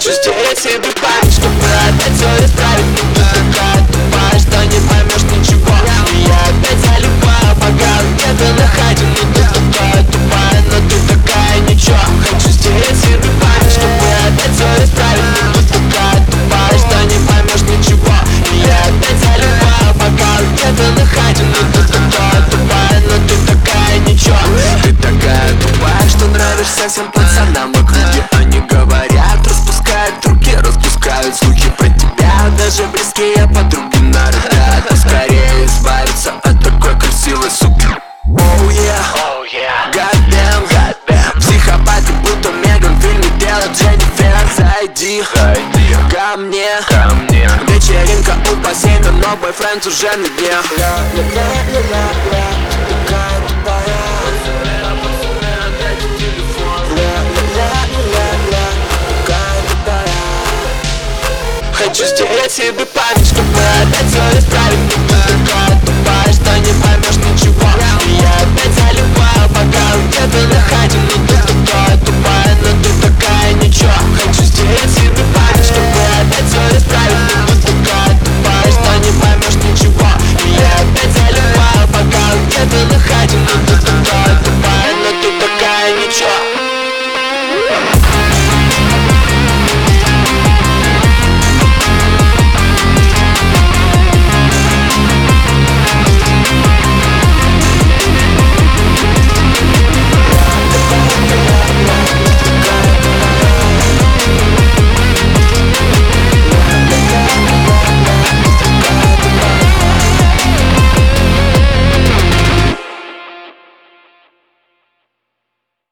Хочу стереть себе память, чтобы опять все исправить. Но ты такая тупая, что не поймешь ничего. И я опять залипаю, пока где-то находим. Но ты такая тупая, но ты такая ничего. Хочу стереть себе память, чтобы опять все исправить. Но ты такая тупая, что не поймешь ничего. И я опять залипаю, пока где-то находим. Но ты такая тупая, но ты такая ничего. Ты такая тупая, что нравишься всем пацанам в округе. Они говорят, распускают руки, распускают слухи про тебя. Даже близкие подруги норовят поскорее избавиться от такой красивой суки. Oh yeah, goddamn, психопаты будто Меган в фильме «Дело Дженнифер». Зайди ко мне, вечеринка у бассейна, но бойфренд уже на дне. Хочу стереть себе память, чтобы опять все исправить.